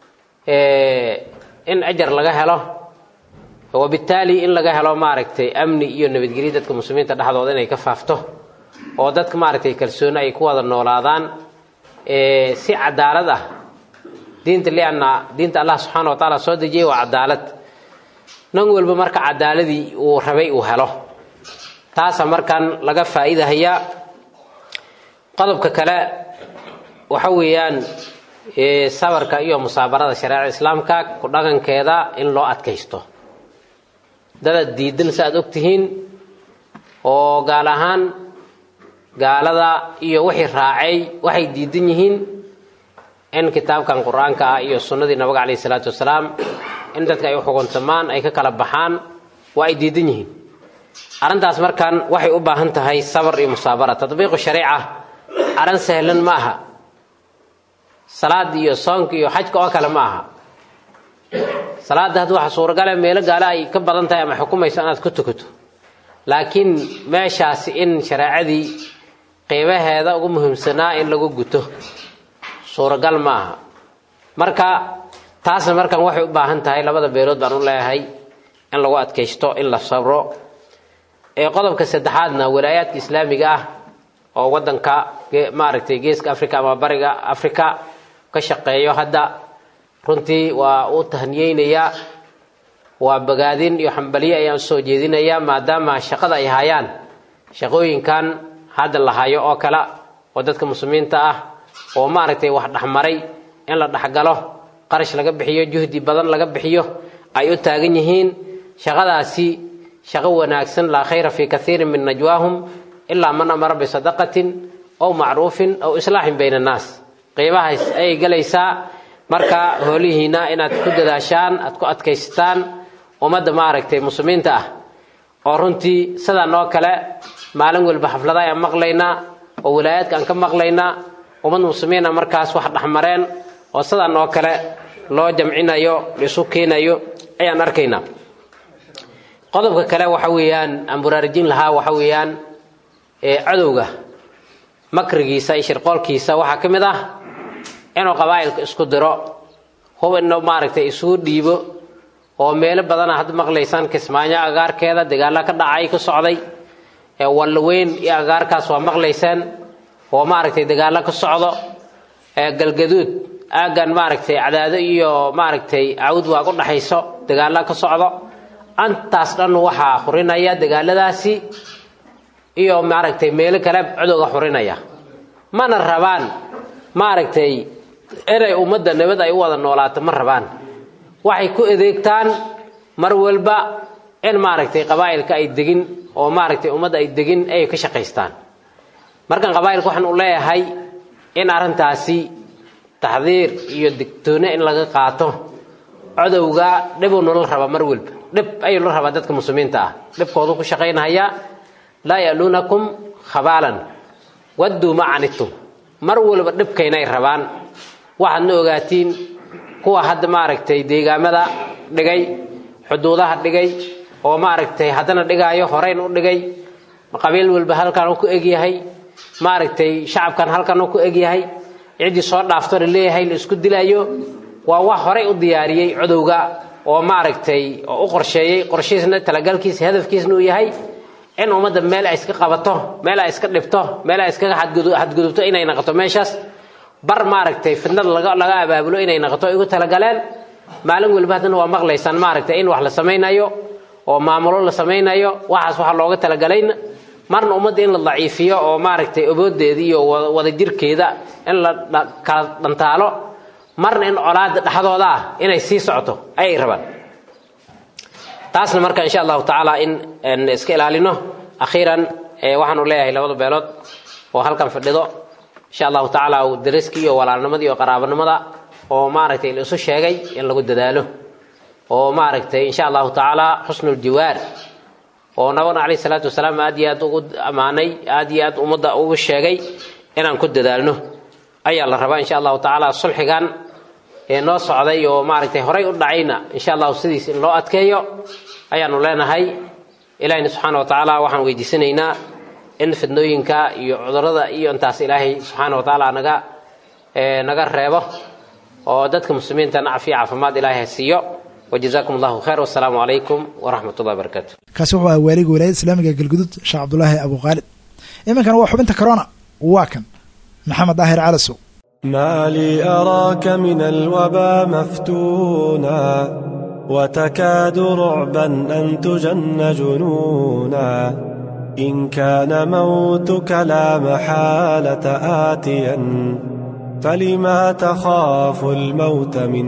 F: in ajar laga helo wabitaali in laga helo maaragtay amni iyo nabadgelyo dadka muslimiinta dhexdooda inay ka faafto oo dadka maaragtay kalsooni ay ku wada noolaadaan si cadaalad ah diinta lianna diinta allah subxaana wa tacaala soo dejiyey waa cadaalad nan walba marka cadaaladii uu rabay uu helo taasa markaan laga faa'iidahayaa qodobka kale waxa weeyaan sabarka iyo musaabarada shareecada islaamka ku dhaqankeeda in loo adkaysto dada diidan si aad ogtihiin oo gaal ahaan gaalada iyo wixii raacay waxay diidan yihiin in kitaabkan qur-aanka ah iyo sunnadii nabiga calayhi salaatu wasalaam in dadka ay u xukuntamaan ay ka kala baxaan waa ay diidan yihiin arrintaas markaan waxay u baahan tahay sabar iyo musaabara tadbiiqu shariica arrin sahlan ma aha salaad iyo soonka iyo xajka oo kale ma aha salaada hadda waxa suuragala meelo gaala ay ka badan tahay ama xukumayso inaad ku tukato laakiin meeshaasi in shareecadii qeybaheeda ugu muhiimsanaa in lagu guto suuragal ma aha marka taasna markaan waxay u baahan tahay labada beelood baan u leeyahay in lagu adkaysto in la sabro ee qodobka saddexaadna walaayaadka islaamiga ah oo waddanka maaragtay geeska africa ama bariga africa ka shaqeeyo hadda runtii waa u tahniyeynayaa waa bogaadin iyo xambaliye ayaan soo jeedinayaa maadaama shaqada ay hayaan shaqooyinkan hadda la hayo oo kale oo dadka muslimiinta ah oo maaragtay wax dhexmaray in la dhexgalo qarash laga bixiyo juhdi badan laga bixiyo ay u taagan yihiin shaqadaasi shaqo wanaagsan laa khayra fii kathiirin min najwaahum ilaa man amara bisadaqatin aw macruufin aw islaaxin bayna annaas qeybahaas ayay galaysaa marka hoolihiina inaad ku dadaashaan aad ku adkaystaan ummadda maaragtay muslimiinta ah oo runtii sidaan oo kale maalin walba xaflada ayaan maqlaynaa oo walaayaadka aan ka maqlaynaa ummad muslimiina markaas wax dhexmareen oo sidaan oo kale loo jamcinayo isu keenayo ayaan arkaynaa qodobka kale waxa weeyaan aan baraarujin lahaa waxa weeyaan cadowga makrigiisa iyo shirqoolkiisa waxaa ka mid ah inuu qabaa'ilka isku diro hub inuu maaragtay isugu dhiibo oo meelo badana hadda maqlaysaan kismaayo agaarkeeda dagaalla ka dhacay ku socday ee wallaweyn iyo agaarkaas waa maqlaysaan oo maaragtay dagaalla ka socdo ee galgaduud aagan maaragtay cadaado iyo maaragtay cawd waa ku dhaxayso dagaalla ka socdo antaas dhan waxaa xurinaya dagaaladaasi iyo maaragtay meelo kale cadowga xurinaya mana rabaan maaragtay inay ummadda nabad ay u wada noolaato ma rabaan waxay ku adeegtaan mar walba in maaragtay qabaa'ilka ay degin oo maaragtay ummadda ay degin ay ka shaqaystaan markaan qabaa'ilka waxaan u leeyahay in arrintaasi taxdiir iyo digtoone in laga qaato cadowga dhibuu nolol raba mar walba dhib ayuu la rabaa dadka muslimiinta ah dhibkoodu ku shaqaynaya laa ya'luunakum khabaalan wadduu ma canidtum mar walba dhibkaynay rabaan waxaadna ogaatiin kuwa hadda maaragtay deegaamada dhigay xuduudaha dhigay oo maaragtay haddana dhigaayo horeyn u dhigay qabiil walba halkan uu ku egyahay maaragtay shacabkan halkan uu ku egyahay ciddii soo dhaafto la leeyahay la isku dilayo waa wax horey u diyaariyey cadowga oo maaragtay oo u qorsheeyey qorshihiisna talagalkiisa hadafkiisna uu yahay in ummadda meel ay iska qabato meel ay iska dhibto meel ay iskaga xadgudubto inay noqoto meeshaas bar maaragtay fidnad laga laga abaabulo inay noqoto igu talagaleen maalin walba hadana waa maqlaysaan maaragtay in wax la samaynayo oo maamulo la samaynayo waxaas waxa looga talagalayna marna ummadda in la daciifiyo oo maaragtay aboodeeda iyo wada jirkeeda in la kala dhantaalo marna in colaada dhaxdooda ah inay sii socoto ayay rabaan taasna marka insha allahu tacaala in iska ilaalino akhiiran waxaan u leeyahay labada beelood oo halkan fadhido insha allahu tacaala dariskii iyo walaalnimadii iyo qaraabanimada oo maaragtay la isu sheegay in lagu dadaalo oo maaragtay insha allahu tacaala xusnul jiwaar oo nabana calayhi salaatu wasalaam aad iyo aad ugu ammaanay aad iyo aad ummadda ugu sheegay inaan ku dadaalno ayaa la rabaa insha allahu tacaala sulxigan ee noo socday oo maaragtay horay u dhacayna insha allahu sidiis in loo adkeeyo ayaanu leenahay ilaahayna subxaana wa tacaala waxaan weydiisanaynaa in fidnooyinka iyo cudurrada iyo intaas ilaahay subxaana wa tacaala naga naga reebo oo dadka muslimiinta nacaf iyo caafimaad ilaahay siiyo وجزاكم الله خير والسلام عليكم ورحمة الله وبركاته
B: kaasi wuxuu ahaa waaliga wilaayada islaamiga galgudud sheekh cabdulaahi abu khaalid iminkan waa xubinta corona waa kan maxamed daahir calasow
G: ما لي أراك من الوبا مفتونا وتكاد رعبا أن تجن جنونا إن كان موتك لا محالة آتيا فلما تخاف الموت من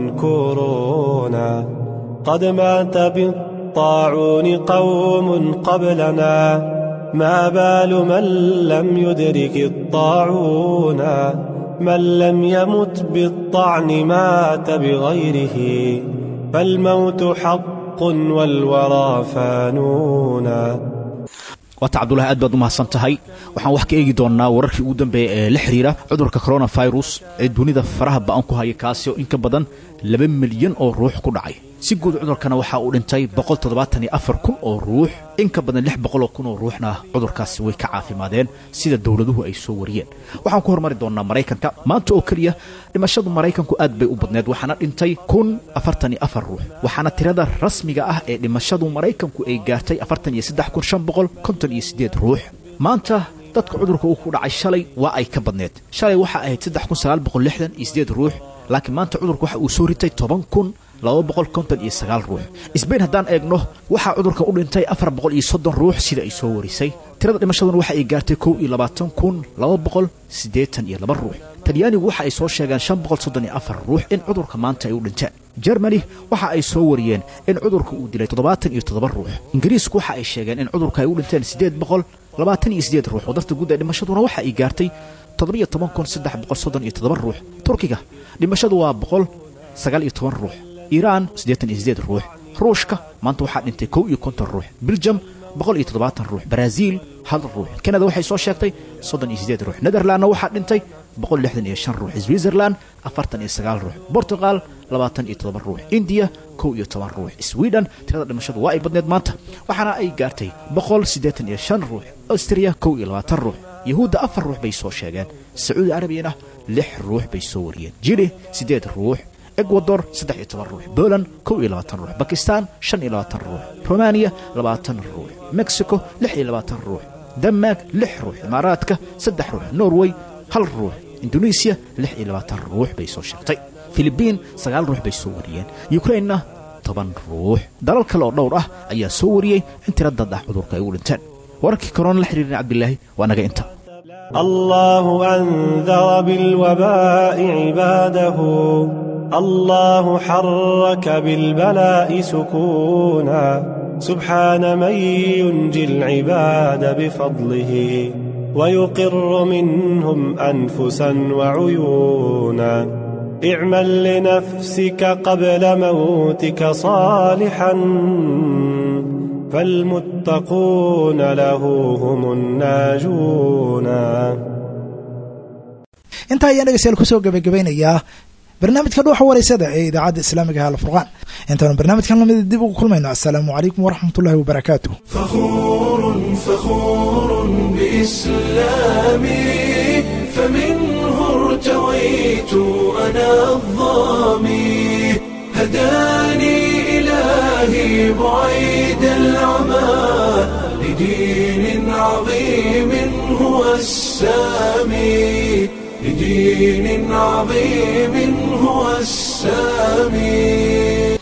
G: كورونا قد مات بالطاعون قوم قبلنا ما بال من لم يدرك الطاعون من لم يمت بالطعن مات بغيره فالموت حق والورى فانون
H: waata cabdulahi aad baad u mahadsan tahay waxaan wax ka eegi doonnaa wararkii ugu dambeeya ee la xiriira cudurka coronavirus ee dunida faraha ba'an ku haya kaasi oo in ka badan laba milyan oo ruux ku dhacay si guud cudurkana waxaa uu dhintay boqol toddobaatan iyo afar kun oo ruux in ka badan lix boqol oo kun oo ruuxna cudurkaasi way ka caafimaadeen sida dowladuhu ay soo wariyeen waxaan ku hormari doonnaa maraykanka maanta oo keliya dhimashadu maraykanku aad bay u badneed waxaana dhintay kun afartan iyo afar ruux waxaana tirada rasmiga ah ee dhimashadu maraykanku ay gaartay afartan iyo saddex kun shan boqol konton iyo siddeed ruux maanta dadka cudurka uu ku dhacay shalay waa ay ka badneed shalay waxa ahayd saddex kun sagaal boqol lixdan iyo siddeed ruux laakiin maanta cudurka waxa uu soo ritay toban kun laba boqol konton iyo sagaal ruux isbayn haddaan eegno waxaa cudurka u dhintay afar boqol iyo soddon ruux sida ay soo warisay tirada dhimashaduna waxa ay gaartay kow iyo labaatan kun laba boqol siddeetan iyo laba ruux talyaanigu waxa ay soo sheegeen shan boqol soddon iyo afar ruux in cudurka maanta ay u dhinteen jermani waxa ay soo wariyeen in cudurka uu dilay toddobaatan iyo toddoba ruux ingiriisku waxa ay sheegeen in cudurka ay u dhinteen siddeed boqol labaatan iyo siddeed ruux wadarta guud ee dhimashaduna waxa ay gaartay toddobiyo toban kun saddex boqol soddon iyo toddoba ruux turkiga dhimashadu waa boqol sagaal iyo toban ruux iiraan siddeetan iyo siddeed ruux ruushka maanta waxaa dhintay kow iyo konton ruux biljam boqol iyo toddobaatan ruux baraaziil hal ruux kanada waxay soo sheegtay soddon iyo siddeed ruux nederlandna waxaa dhintay boqol lixdan iyo shan ruux switzerland afartan iyo sagaal ruux bortugal labaatan iyo toddoba ruux indiya kow iyo toban ruux sweden tirada dhimashadu waa ay badneed maanta waxaana ay gaartay boqol siddeetan iyo shan ruux austria kow iyo labaatan ruux yahuudda afar ruux bay soo sheegeen sacuudi carabiyana lix ruux bay soo wariyeen jili siddeed ruux ekwador saddex iyo toban ruux boland kow iyo labaatan ruux bakistan shan iyo labaatan ruux romaniya labaatan ruux mexico lix iyo labaatan ruux denmark lix ruux imaaraadka saddex ruux norway hal ruux indonesiya lix iyo labaatan ruux bay soo sheegtay filibiin sagaal ruux bay soo wariyeen yukrainna toban ruux dalal kale oo dhowr ah ayaa soo wariyey in tira dad ah cudurka ay u dhinteen wararkii korona la xiriirin cabdilaahi waa naga inta
G: الله أنذر بالوباء عباده الله حرك بالبلاء سكونا سبحان من ينجي العباد بفضله ويقر منهم أنفسا وعيونا اعمل لنفسك قبل موتك صالحا فالمتقون له هم الناجون
B: inta ayaan dhegeystayaal kusoo gabagabeynayaa barnaamijka dhuuxa wareysada ee idaacadda islaamiga ah alfurqaan intaanu barnaamijkan lamida dib ugu kulmayno assalaamu calaykum waraxmatullahi wabarakaatuh
A: فخور فخور بإسلامي فمنه ارتويت أنا الظامي هداني إلهي بعيد العمى لدين عظيم هو السامي لدين عظيم هو السامي